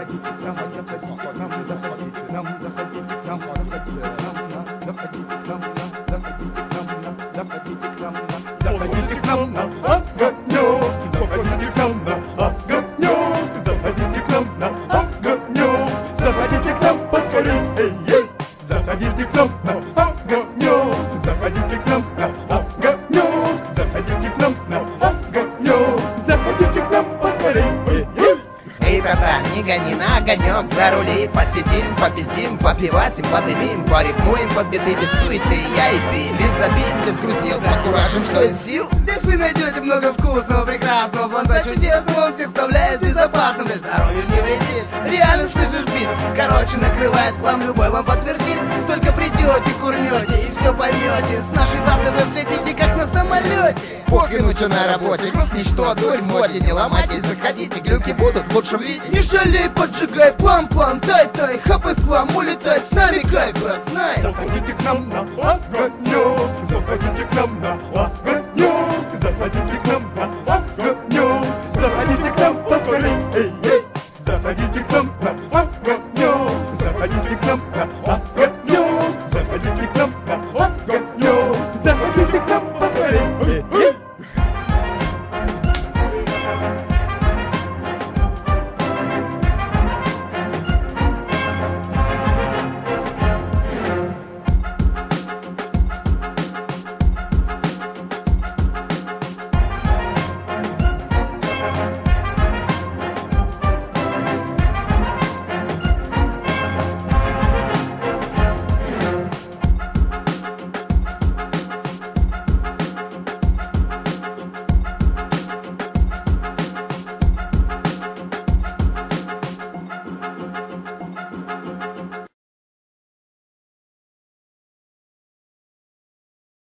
Заходите к нам на огонек, заходите к нам на огонек, заходите к нам на огонек, заходите к нам поскорее, заходите к нам на огонек, заходите к нам на огонек, заходите к нам на огонек, заходите к нам поскорее. Ребята, не гони на огонек, зарули, посидим, попиздим, попивасим, подымим, порифмуем под биты без суеты, я и ты, без обид, без грустил, покуражим, что из сил. Здесь вы найдете много вкусного, прекрасного, фонта чудесного, он всех вставляет безопасно, без здоровья не вредит. Реально слышишь бит, короче, накрывает хлам, любой вам подтвердит. Только придете, курнете и все поймете, с нашей базы вы взлетите, как на самолете. Похрену, что на работе, просто ничто, дурь моде, не ломайтесь, заходите, глюки будут в лучшем виде. Не шалей, поджигай, плам-плам, тай-тай, хапай в хлам, улетай, с нами кайф, брат, знай. Заходите к нам на огонек, заходите к нам на огонек, заходите к нам на огонек, заходите к нам поскорее, заходите к нам на огонек, заходите к нам